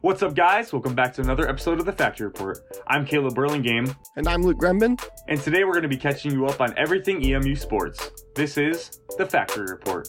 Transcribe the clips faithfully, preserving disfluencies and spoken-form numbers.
What's up, guys? Welcome back to another episode of the Factory Report. I'm Caleb Burlingame. And I'm Luke Gremben. And today we're going to be catching you up on everything E M U sports. This is the Factory Report.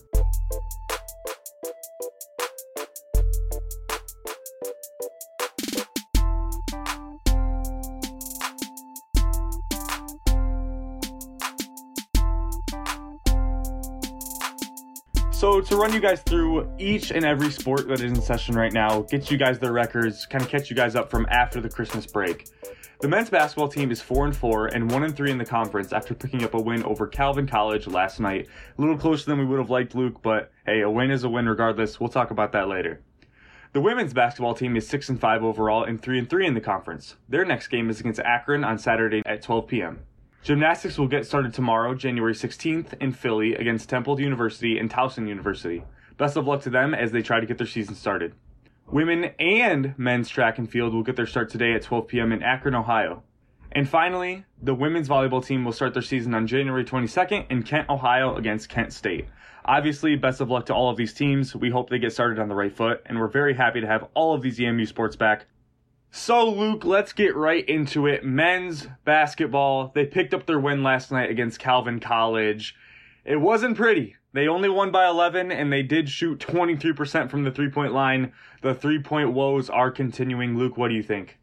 So to run you guys through each and every sport that is in session right now, get you guys their records, kind of catch you guys up from after the Christmas break. The men's basketball team is four and four and one and three in the conference after picking up a win over Calvin College last night. A little closer than we would have liked, Luke, but hey, a win is a win regardless. We'll talk about that later. The women's basketball team is six and five overall and three and three in the conference. Their next game is against Akron on Saturday at twelve p.m. Gymnastics will get started tomorrow, January sixteenth, in Philly against Temple University and Towson University. Best of luck to them as they try to get their season started. Women and men's track and field will get their start today at twelve p.m. in Akron, Ohio. And finally, the women's volleyball team will start their season on January twenty-second in Kent, Ohio against Kent State. Obviously, best of luck to all of these teams. We hope they get started on the right foot, and we're very happy to have all of these E M U sports back. So, Luke, let's get right into it. Men's basketball, they picked up their win last night against Calvin College. It wasn't pretty. They only won by eleven, and they did shoot twenty-three percent from the three-point line. The three-point woes are continuing. Luke, what do you think?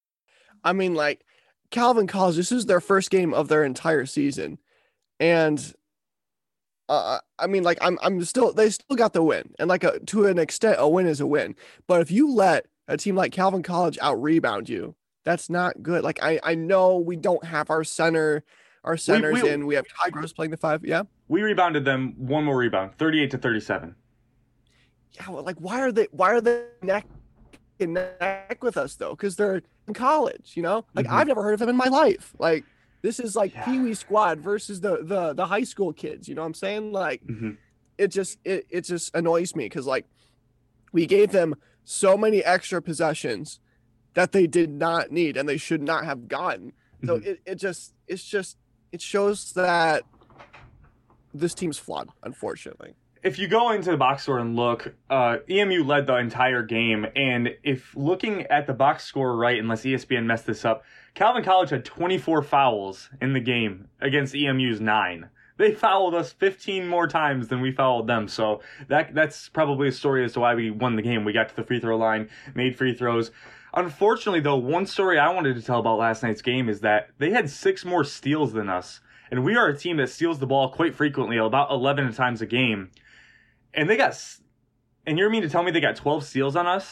I mean, like, Calvin College, this is their first game of their entire season. And, uh, I mean, like, I'm I'm still, they still got the win. And, like, a, to an extent, a win is a win. But if you let a team like Calvin College out-rebound you, that's not good. Like, I, I know we don't have our center, our centers we, we, in. We have Ty Gross playing the five. Yeah. We rebounded them one more rebound, thirty-eight to thirty-seven. Yeah, well, like, why are they, why are they neck and neck with us, though? Because they're in college, you know? Like, mm-hmm. I've never heard of them in my life. Like, this is like yeah. Pee Wee squad versus the, the, the high school kids. You know what I'm saying? Like, mm-hmm. it just, it, it just annoys me because, like, we gave them so many extra possessions that they did not need and they should not have gotten. So mm-hmm. it, it just, it's just, it shows that this team's flawed, unfortunately. If you go into the box score and look, uh, E M U led the entire game. And if looking at the box score right, unless E S P N messed this up, Calvin College had twenty-four fouls in the game against E M U's nine. They fouled us fifteen more times than we fouled them. So that that's probably a story as to why we won the game. We got to the free throw line, made free throws. Unfortunately, though, one story I wanted to tell about last night's game is that they had six more steals than us. And we are a team that steals the ball quite frequently, about eleven times a game. And they got, and you mean to tell me they got twelve steals on us?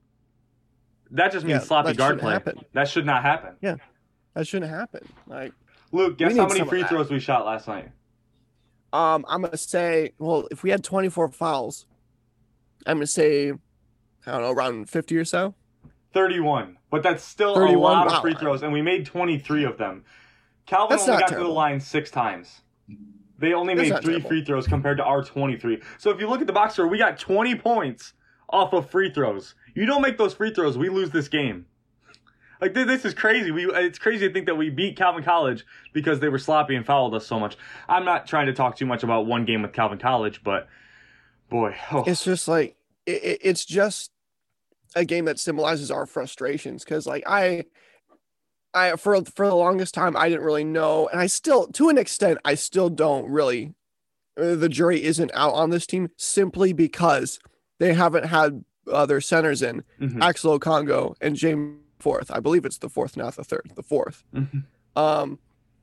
That just means yeah, sloppy guard play. Happen. That should not happen. Yeah, that shouldn't happen. Like, Luke, guess how many free throws we shot last night? Um, I'm gonna say, well, if we had twenty-four fouls, I'm gonna say, I don't know, around fifty or so. thirty-one, but that's still a lot of free throws, and we made twenty-three of them. Calvin that's only got terrible. to the line six times. They only that's made three terrible. free throws compared to our twenty-three. So if you look at the box score, we got twenty points off of free throws. You don't make those free throws, we lose this game. Like, this is crazy. We It's crazy to think that we beat Calvin College because they were sloppy and fouled us so much. I'm not trying to talk too much about one game with Calvin College, but boy. Oh. It's just like, it, it's just a game that symbolizes our frustrations. Because, like, I, I for, for the longest time, I didn't really know. And I still, to an extent, I still don't really, the jury isn't out on this team simply because they haven't had uh, their centers in, mm-hmm. Axel Okongo and James fourth. I believe it's the fourth, not the third, the fourth. Mm-hmm. Um,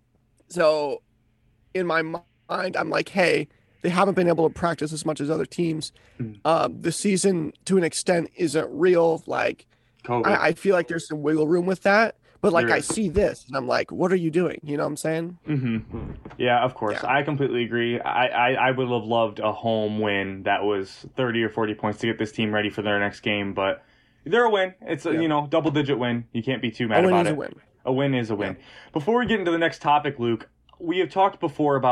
so in my mind, I'm like, hey, they haven't been able to practice as much as other teams. Mm-hmm. Um, the season, to an extent, isn't real. Like, I, I feel like there's some wiggle room with that. But, like, I see this, and I'm like, what are you doing? You know what I'm saying? Mm-hmm. Yeah, of course. Yeah. I completely agree. I, I, I would have loved a home win that was thirty or forty points to get this team ready for their next game, but they're a win. It's a, yeah. you know, double-digit win. You can't be too mad about it. A win is a win. A win is a win. Yeah. Before we get into the next topic, Luke, we have talked before about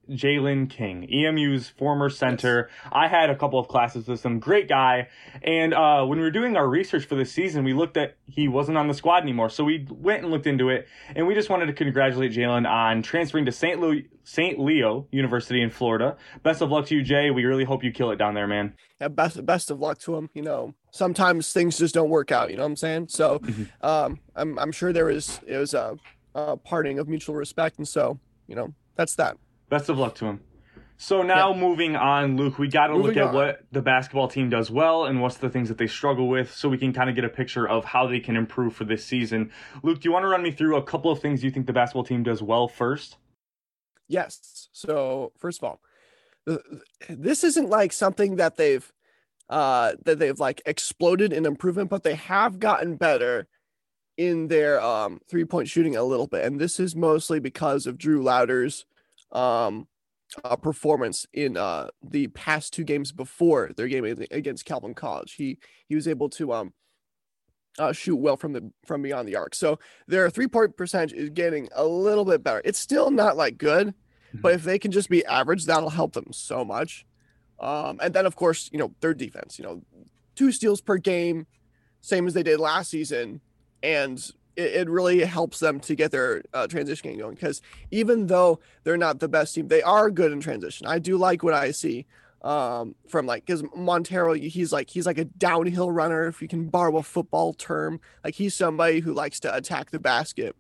Jalen King, E M U's former center. Yes. I had a couple of classes with him. Great guy. And uh, when we were doing our research for this season, we looked at he wasn't on the squad anymore. So we went and looked into it. And we just wanted to congratulate Jalen on transferring to Saint Leo, Saint Leo University in Florida. Best of luck to you, Jay. We really hope you kill it down there, man. Yeah, best, best of luck to him. You know, sometimes things just don't work out. You know what I'm saying? So mm-hmm. um, I'm, I'm sure there was, it was a, a parting of mutual respect. And so, you know, that's that. Best of luck to him. So now yeah. moving on, Luke, we got to look at on. what the basketball team does well and what's the things that they struggle with so we can kind of get a picture of how they can improve for this season. Luke, do you want to run me through a couple of things you think the basketball team does well first? Yes. So first of all, this isn't like something that they've uh, that they've like exploded in improvement, but they have gotten better in their um, three-point shooting a little bit. And this is mostly because of Drew Louder's um uh, performance in uh the past two games before their game against Calvin College. He he was able to um uh, shoot well from the from beyond the arc. So their three-point percentage is getting a little bit better. It's still not like good, mm-hmm. but if they can just be average, that'll help them so much. Um and then of course, you know, their defense, you know, two steals per game, same as they did last season, and it really helps them to get their uh, transition game going, because even though they're not the best team, they are good in transition. I do like what I see um, from like, because Montero, he's like he's like a downhill runner, if you can borrow a football term. Like he's somebody who likes to attack the basket.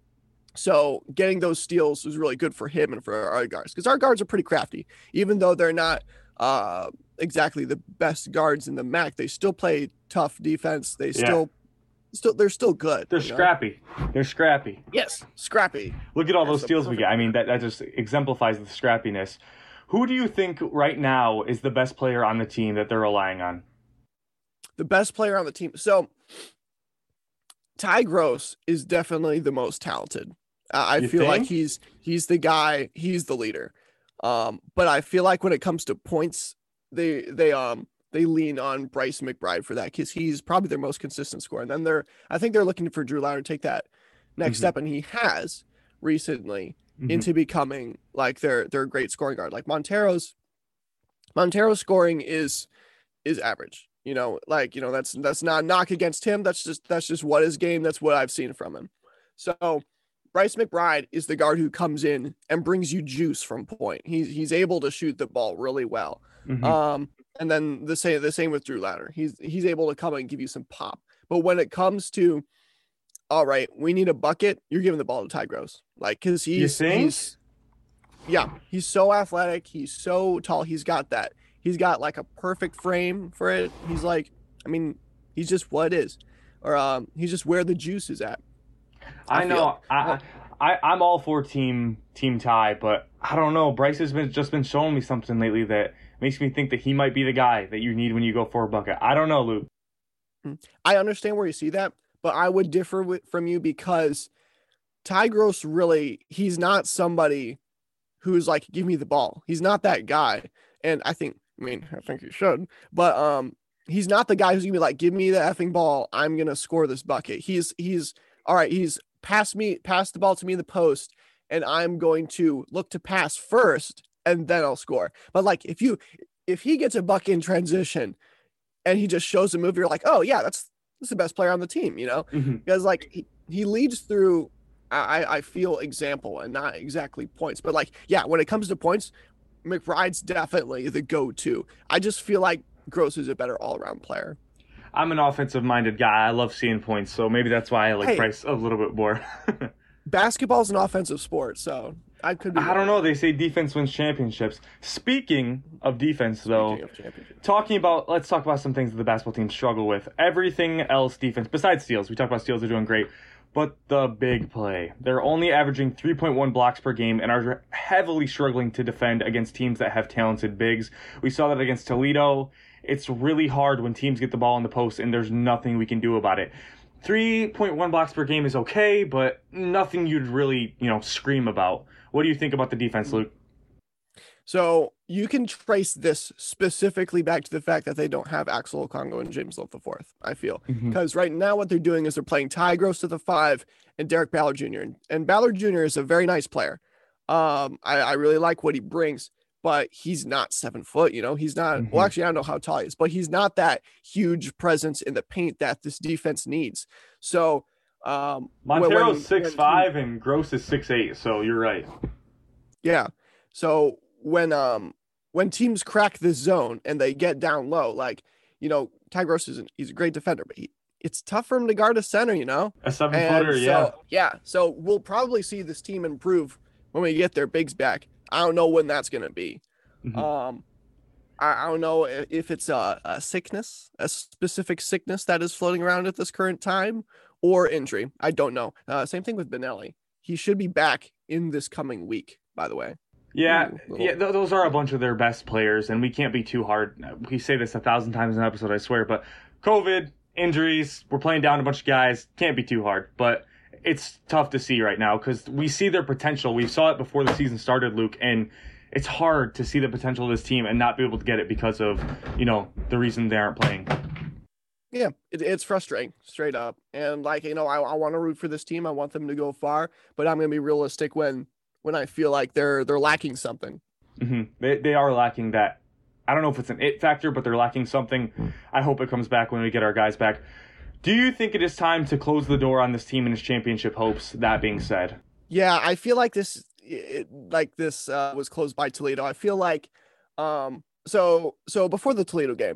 So getting those steals is really good for him and for our guards, because our guards are pretty crafty, even though they're not uh, exactly the best guards in the M A C. They still play tough defense. They still. Yeah. Still, they're still good. They're scrappy. Know? They're scrappy. Yes, scrappy. Look at all That's those steals we get. I mean, that, that just exemplifies the scrappiness. Who do you think right now is the best player on the team that they're relying on? The best player on the team. So, Ty Gross is definitely the most talented. Uh, I you feel think? like he's he's the guy. He's the leader. Um, but I feel like when it comes to points, they they um. they lean on Bryce McBride for that, because he's probably their most consistent scorer. And then they're, I think they're looking for Drew Louder to take that next mm-hmm. step, and he has recently mm-hmm. into becoming like their their great scoring guard. Like Montero's Montero's scoring is is average. You know, like you know that's that's not a knock against him. That's just that's just what his game. That's what I've seen from him. So Bryce McBride is the guard who comes in and brings you juice from point. He's he's able to shoot the ball really well. Mm-hmm. Um. And then the same the same with Drew Louder. He's he's able to come and give you some pop. But when it comes to, all right, we need a bucket, you're giving the ball to Ty Gross. Like, because he's, you think? he's yeah, he's so athletic, he's so tall, he's got that. He's got like a perfect frame for it. He's like, I mean, he's just what it is. Or um he's just where the juice is at. I, I know. I, I I'm all for team team Ty, but I don't know. Bryce has been just been showing me something lately that makes me think that he might be the guy that you need when you go for a bucket. I don't know, Luke. I understand where you see that, but I would differ with, from you, because Ty Gross really, he's not somebody who's like, give me the ball. He's not that guy. And I think, I mean, I think he should, but um, he's not the guy who's gonna be like, give me the effing ball. I'm going to score this bucket. He's, he's all right. He's pass me, pass the ball to me in the post, and I'm going to look to pass first, and then I'll score. But like, if you, if he gets a bucket in transition and he just shows a move, you're like, oh yeah, that's, that's the best player on the team, you know, mm-hmm. because like he, he leads through, I, I feel example and not exactly points, but like, yeah, when it comes to points, McBride's definitely the go-to. I just feel like Gross is a better all-around player. I'm an offensive minded guy. I love seeing points. So maybe that's why I like hey, Bryce a little bit more. Basketball's an offensive sport, so I could be I don't know. They say defense wins championships. Speaking of defense, though, of talking about, let's talk about some things that the basketball team struggle with. Everything else defense, besides steals. We talked about steals, they're doing great. But the big play. They're only averaging three point one blocks per game and are heavily struggling to defend against teams that have talented bigs. We saw that against Toledo. It's really hard when teams get the ball in the post and there's nothing we can do about it. three point one blocks per game is okay, but nothing you'd really, you know, scream about. What do you think about the defense, Luke? So you can trace this specifically back to the fact that they don't have Axel Okongo and James Lowe the fourth, I feel. Because mm-hmm. right now what they're doing is they're playing Ty Gross to the five and Derek Ballard Junior And, and Ballard Junior is a very nice player. Um, I, I really like what he brings, but he's not seven foot, you know, he's not, Mm-hmm. well, actually, I don't know how tall he is, but he's not that huge presence in the paint that this defense needs. So, um, Montero's six five and Gross is six eight, so you're right. Yeah. So when, um, when teams crack this zone and they get down low, like, you know, Ty Gross is, he's a great defender, but he, it's tough for him to guard a center, you know, a seven footer. So, yeah. Yeah. So we'll probably see this team improve when we get their bigs back. I don't know when that's going to be. Mm-hmm. Um, I, I don't know if it's a, a sickness, a specific sickness that is floating around at this current time, or injury. I don't know. Uh, same thing with Benelli. He should be back in this coming week, by the way. Yeah, Ooh, little... yeah, th- those are a bunch of their best players, and we can't be too hard. We say this a thousand times in an episode, I swear, but COVID, injuries, we're playing down a bunch of guys. Can't be too hard, but it's tough to see right now because we see their potential. We saw it before the season started, Luke, and it's hard to see the potential of this team and not be able to get it because of, you know, the reason they aren't playing. Yeah, it, it's frustrating, straight up. And, like, you know, I, I want to root for this team. I want them to go far, but I'm going to be realistic when when I feel like they're they're lacking something. Mm-hmm. They, they are lacking that. I don't know if it's an it factor, but they're lacking something. I hope it comes back when we get our guys back. Do you think it is time to close the door on this team and its championship hopes, that being said? Yeah, I feel like this it, like this uh, was closed by Toledo. I feel like um so so before the Toledo game,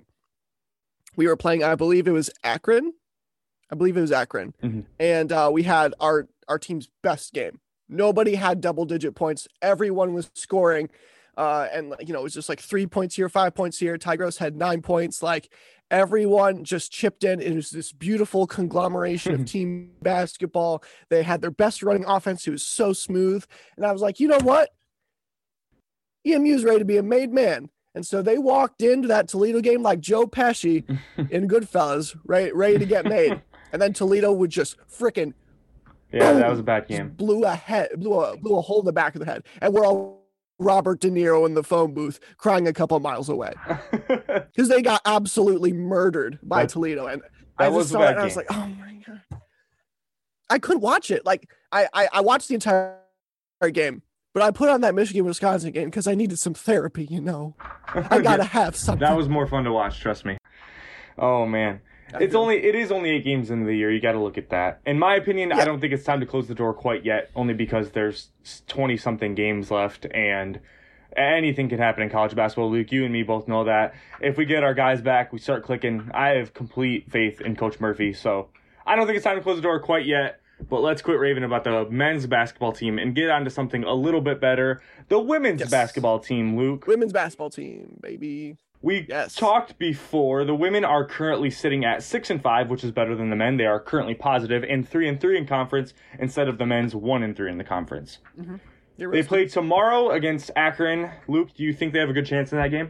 we were playing, I believe it was Akron. I believe it was Akron. Mm-hmm. And uh, we had our our team's best game. Nobody had double digit points. Everyone was scoring. Uh, and, you know, it was just like three points here, five points here. Ty Gross had nine points. Like, everyone just chipped in. It was this beautiful conglomeration of team basketball. They had their best running offense. It was so smooth. And I was like, you know what? E M U's ready to be a made man. And so they walked into that Toledo game like Joe Pesci in Goodfellas, right, ready to get made. And then Toledo would just frickin' yeah, boom, that was a bad game. Blew a head, blew a blew a hole in the back of the head, and we're all Robert De Niro in the phone booth crying a couple miles away because they got absolutely murdered by that, Toledo. And I just saw it and I was like, oh my God. I couldn't watch it. Like I, I, I watched the entire game, but I put on that Michigan Wisconsin game because I needed some therapy, you know. I gotta have something. That was more fun to watch, trust me. Oh man. It's only it is only eight games into the year. You got to look at that. In my opinion, yeah. I don't think it's time to close the door quite yet, only because there's twenty something games left and anything could happen in college basketball. Luke, you and me both know that. If we get our guys back, we start clicking. I have complete faith in Coach Murphy, so I don't think it's time to close the door quite yet. But let's quit raving about the men's basketball team and get on to something a little bit better. The women's yes. basketball team, Luke. Women's basketball team, baby. We yes. talked before. The women are currently sitting at six and five, which is better than the men. They are currently positive and three and three in conference instead of the men's one and three in the conference. Mm-hmm. They play tomorrow against Akron. Luke, do you think they have a good chance in that game?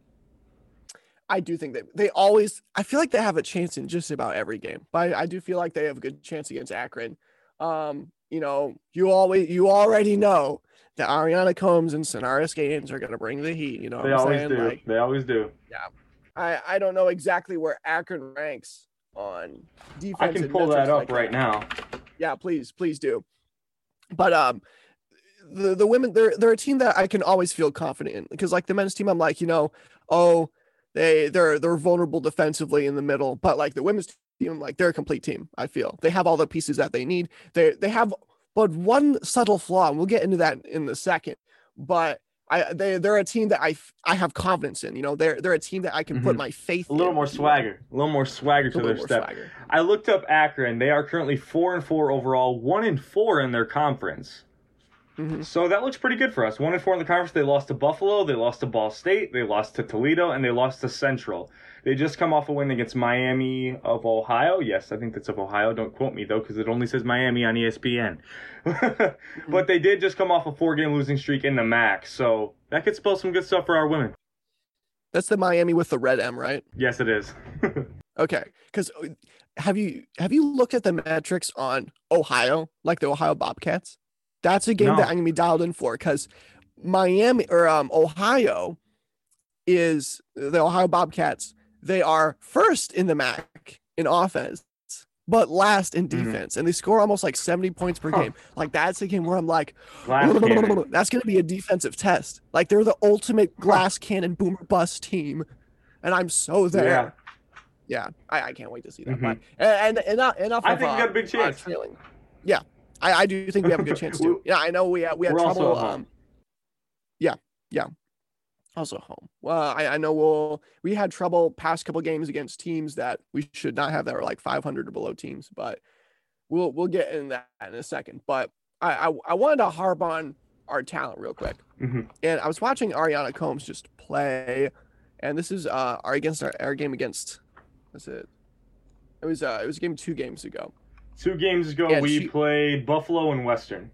I do think that they always. I feel like they have a chance in just about every game, but I, I do feel like they have a good chance against Akron. Um, you know, you always you already know that Ariana Combs and Sonaris Gaines are going to bring the heat. You know, they what I'm always saying? do. Like, they always do. Yeah, I I don't know exactly where Akron ranks on defense. I can pull that up like right that. now. Yeah, please, please do. But um, the the women they're they're a team that I can always feel confident in because like the men's team, I'm like you know, oh they they're they're vulnerable defensively in the middle, but like the women's team, like they're a complete team. I feel they have all the pieces that they need. They they have. But one subtle flaw, and we'll get into that in a second. But I they they're a team that I I have confidence in. You know, they're they're a team that I can mm-hmm. put my faith. A little in, more swagger, a little more swagger to their step. Swagger. I looked up Akron. They are currently four and four overall, one and four in their conference. Mm-hmm. So that looks pretty good for us. One and four in the conference. They lost to Buffalo, they lost to Ball State, they lost to Toledo, and they lost to Central. They just come off a win against Miami of Ohio. Yes, I think that's of Ohio. Don't quote me, though, because it only says Miami on E S P N. mm-hmm. But they did just come off a four-game losing streak in the M A C, so that could spell some good stuff for our women. That's the Miami with the red M, right? Yes, it is. Okay, because have you have you looked at the metrics on Ohio, like the Ohio Bobcats? That's a game no. that I'm going to be dialed in for because Miami or um, Ohio is the Ohio Bobcats. They are first in the M A C in offense, but last in Mhm. defense, and they score almost like seventy points per Huh. game. Like that's a game where I'm like, Glass cannon. that's going to be a defensive test. Like they're the ultimate glass cannon boomer bust team, and I'm so there. Yeah. Yeah, I, I can't wait to see that. Mhm. But and, and enough enough I of think we uh, got a big uh, chance. trailing. Yeah, I, I do think we have a good chance too. Yeah, I know we had, we had We're also trouble. at home. Um, yeah, yeah. Also home. Well, I, I know we'll we had trouble past couple games against teams that we should not have that were like five hundred or below teams, but we'll we'll get in that in a second. But I I, I wanted to harp on our talent real quick, Mhm. and I was watching Ariana Combs just play, and this is uh our against our, our game against, what's it? It was uh it was a game two games ago. Two games ago, And we she- played Buffalo and Western.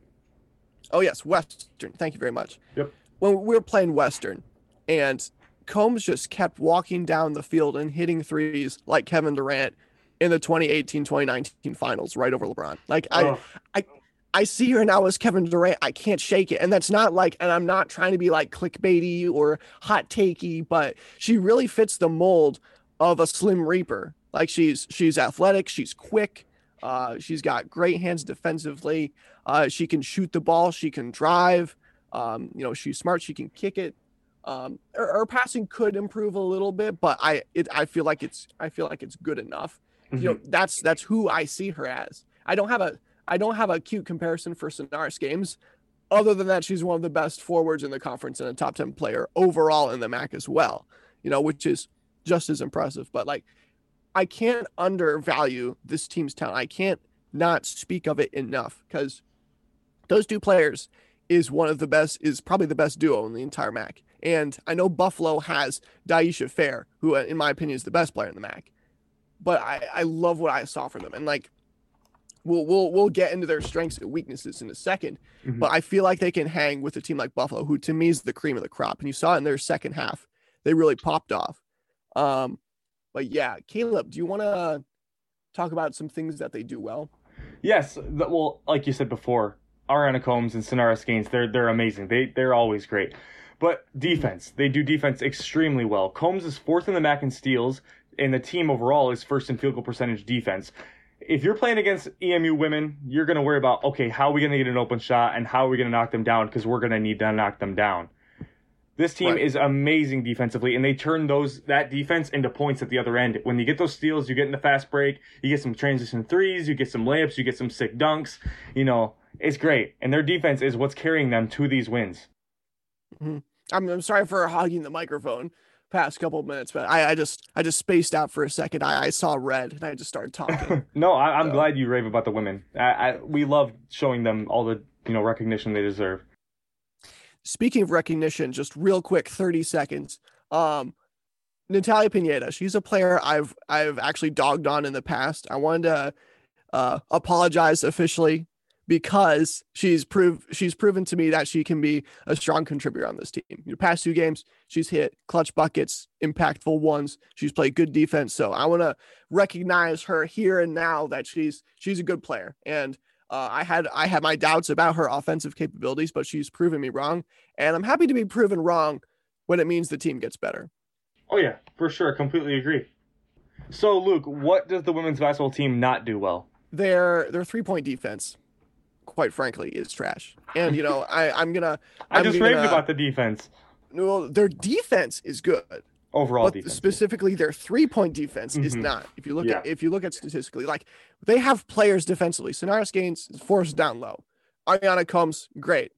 Oh yes, Western. Thank you very much. Yep. When we were playing Western, and Combs just kept walking down the field and hitting threes like Kevin Durant in the twenty eighteen twenty nineteen finals right over LeBron. Like I, Ugh. I, I see her now as Kevin Durant. I can't shake it. And that's not like, and I'm not trying to be like clickbaity or hot takey, but she really fits the mold of a Slim Reaper. Like she's she's athletic, she's quick, uh, she's got great hands defensively. Uh, she can shoot the ball, she can drive. Um, you know, she's smart, she can kick it. Um, her, her passing could improve a little bit, but I it I feel like it's I feel like it's good enough. You know, that's that's who I see her as. I don't have a I don't have a cute comparison for Sonaris Games, other than that she's one of the best forwards in the conference and a top ten player overall in the M A C as well. You know, which is just as impressive. But like, I can't undervalue this team's talent. I can't not speak of it enough because those two players is one of the best, is probably the best duo in the entire M A C. And I know Buffalo has Daisha Fair, who in my opinion is the best player in the M A C. But I, I love what I saw from them. And like, we'll we'll we'll get into their strengths and weaknesses in a second. Mhm. But I feel like they can hang with a team like Buffalo, who to me is the cream of the crop. And you saw it in their second half. They really popped off. Um, but yeah, Caleb, do you want to talk about some things that they do well? Yes, the, well, like you said before, Ariana Combs and Sonaris Gaines, they're they're amazing. They they're always great. But defense, they do defense extremely well. Combs is fourth in the M A C in steals, and the team overall is first in field goal percentage defense. If you're playing against E M U women, you're going to worry about, okay, how are we going to get an open shot and how are we going to knock them down, because we're going to need to knock them down. This team Right. is amazing defensively, and they turn those that defense into points at the other end. When you get those steals, you get in the fast break, you get some transition threes, you get some layups, you get some sick dunks. You know, it's great. And their defense is what's carrying them to these wins. Mm-hmm. I'm, I'm sorry for hogging the microphone past couple of minutes, but I, I just I just spaced out for a second. I, I saw red and I just started talking. No, I, I'm So- glad you rave about the women. I, I, we love showing them all the you know recognition they deserve. Speaking of recognition, just real quick, thirty seconds. Um, Natalia Pineda, she's a player I've I've actually dogged on in the past. I wanted to uh, apologize officially because she's proved she's proven to me that she can be a strong contributor on this team. The past two games, she's hit clutch buckets, impactful ones. She's played good defense. So I want to recognize her here and now that she's she's a good player. And uh, I had I had my doubts about her offensive capabilities, but she's proven me wrong. And I'm happy to be proven wrong when it means the team gets better. Oh yeah, for sure, completely agree. So Luke, what does the women's basketball team not do well? Their their three point defense, quite frankly, is trash. And you know, I I'm gonna I I'm just gonna, raved about the defense. well, their defense is good, Overall but defense. specifically their three point defense is Mhm. not. If you look Yeah. at if you look at statistically, like they have players defensively. Sonaris Gaines is forced down low. Ariana Combs, great.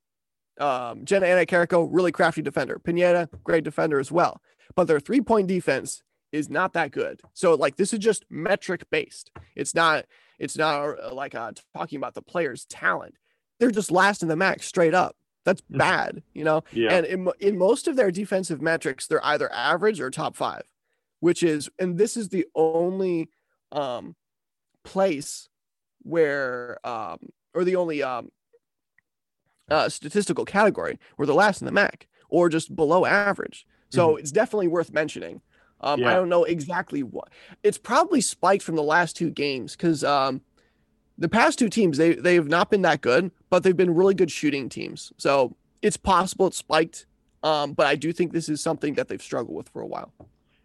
Um, Jenna Anacarrico, really crafty defender. Pineda, great defender as well. But their three point defense is not that good. So like this is just metric based. It's not. It's not uh, like uh, talking about the players' talent. They're just last in the max straight up. That's Mhm. bad, you know. Yeah. And in, mo- in most of their defensive metrics, they're either average or top five, which is, and this is the only um, place where, um, or the only um, uh, statistical category where they're last in the M A C or just below average. So it's definitely worth mentioning. Um, I Yeah. don't know exactly what. It's probably spiked from the last two games because um, the past two teams, they, they have not been that good, but they've been really good shooting teams. So it's possible it's spiked. Um, but I do think this is something that they've struggled with for a while.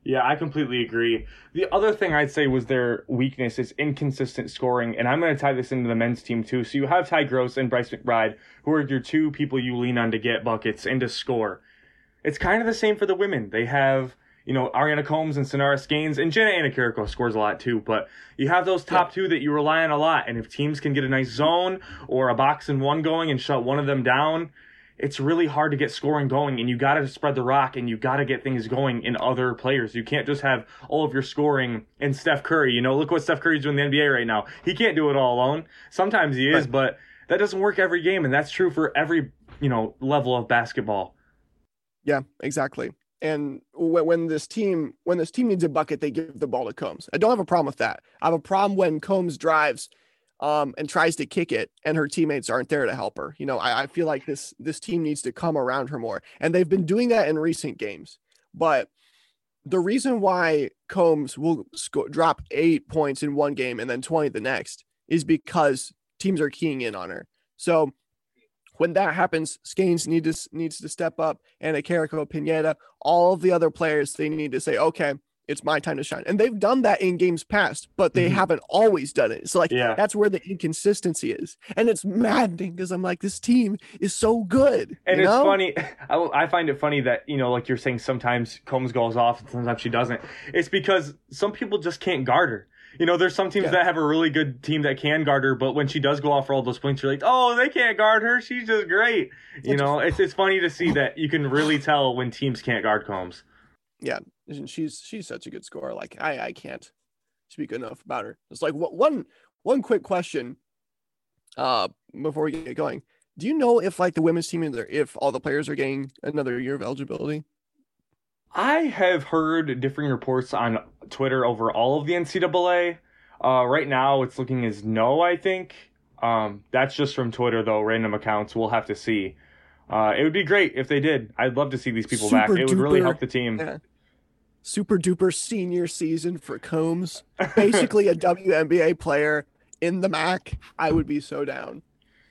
Yeah, I completely agree. The other thing I'd say was their weakness is inconsistent scoring, and I'm going to tie this into the men's team too. So you have Ty Gross and Bryce McBride, who are your two people you lean on to get buckets and to score. It's kind of the same for the women. They have, you know, Ariana Combs and Sonara Scanes, and Jenna Anakiriko scores a lot too, but you have those top yeah. two that you rely on a lot, and if teams can get a nice zone or a box and one going and shut one of them down, it's really hard to get scoring going, and you got to spread the rock, and you got to get things going in other players. You can't just have all of your scoring in Steph Curry. You know, look what Steph Curry's doing in the N B A right now. He can't do it all alone. Sometimes he is, right. but that doesn't work every game, and that's true for every, you know, level of basketball. Yeah, exactly. And when, when this team when this team needs a bucket, they give the ball to Combs. I don't have a problem with that. I have a problem when Combs drives Um, and tries to kick it, and her teammates aren't there to help her. You know, I, I feel like this this team needs to come around her more, and they've been doing that in recent games. But the reason why Combs will sco- drop eight points in one game and then twenty the next is because teams are keying in on her. So when that happens, Scanes need to, needs to step up, and Anakiriko, Pineda, all of the other players, they need to say, okay, it's my time to shine. And they've done that in games past, but they mm-hmm. haven't always done it. So like, yeah. that's where the inconsistency is. And it's maddening because I'm like, this team is so good. And you it's know? funny. I, I find it funny that, you know, like you're saying, sometimes Combs goes off and sometimes she doesn't. It's because some people just can't guard her. You know, there's some teams yeah. that have a really good team that can guard her, but when she does go off for all those points, you're like, oh, they can't guard her. She's just great. You it's know, just... it's, it's funny to see that you can really tell when teams can't guard Combs. Yeah, and she's she's such a good scorer. Like I I can't speak enough about her. It's like what one one quick question, uh, before we get going. Do you know if like the women's team, if all the players are getting another year of eligibility? I have heard differing reports on Twitter over all of the N C double A. Uh, right now, it's looking as no. I think um, that's just from Twitter though, random accounts. We'll have to see. Uh, it would be great if they did. I'd love to see these people Super back. It would duper, really help the team. Yeah. Super duper senior season for Combs. Basically a W N B A player in the M A C. I would be so down.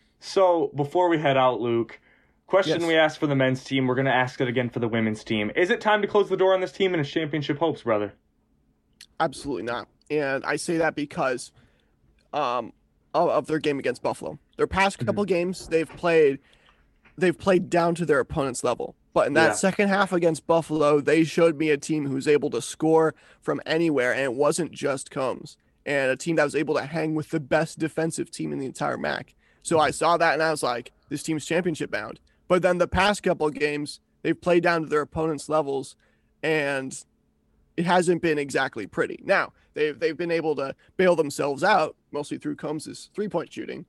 So before we head out, Luke, question yes. we asked for the men's team. We're going to ask it again for the women's team. Is it time to close the door on this team and its championship hopes, brother? Absolutely not. And I say that because um, of, of their game against Buffalo. Their past couple mm-hmm. games, they've played... They've played down to their opponent's level. But in that yeah. second half against Buffalo, they showed me a team who's able to score from anywhere, and it wasn't just Combs. And a team that was able to hang with the best defensive team in the entire M A C. So I saw that, and I was like, this team's championship bound. But then the past couple of games, they've played down to their opponent's levels, and it hasn't been exactly pretty. Now, they've, they've been able to bail themselves out, mostly through Combs' three-point shooting.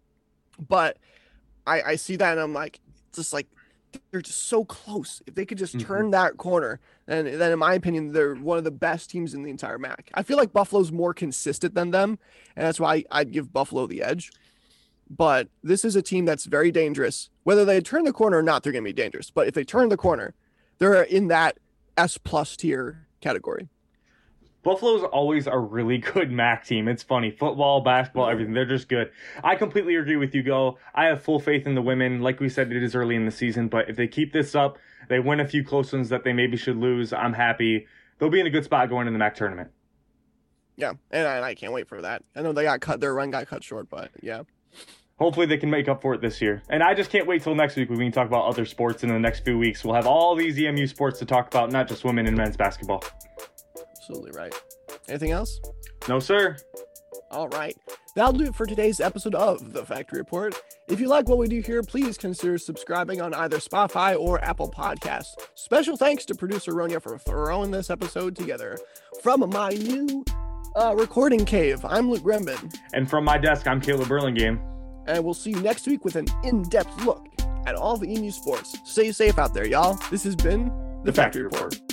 But I, I see that, and I'm like, just like, they're just so close. If they could just mm-hmm. turn that corner, and then in my opinion, they're one of the best teams in the entire M A C. I feel like Buffalo's more consistent than them, and that's why I'd give Buffalo the edge. But this is a team that's very dangerous. Whether they turn the corner or not, they're going to be dangerous. But if they turn the corner, they're in that S plus tier category. Buffalo's always a really good M A C team. It's funny. Football, basketball, everything. They're just good. I completely agree with you, Go. I have full faith in the women. Like we said, it is early in the season, but if they keep this up, they win a few close ones that they maybe should lose, I'm happy. They'll be in a good spot going in the M A C tournament. Yeah, and I, and I can't wait for that. I know they got cut, their run got cut short, but yeah. Hopefully they can make up for it this year. And I just can't wait till next week when we can talk about other sports in the next few weeks. We'll have all these E M U sports to talk about, not just women and men's basketball. Absolutely right. Anything else? No, sir. All right. That'll do it for today's episode of The Factory Report. If you like what we do here, please consider subscribing on either Spotify or Apple Podcasts. Special thanks to producer Ronya for throwing this episode together. From my new uh, recording cave, I'm Luke Grembin. And from my desk, I'm Caleb Burlingame. And we'll see you next week with an in-depth look at all the E M U sports. Stay safe out there, y'all. This has been The, the Factory, Factory Report. Report.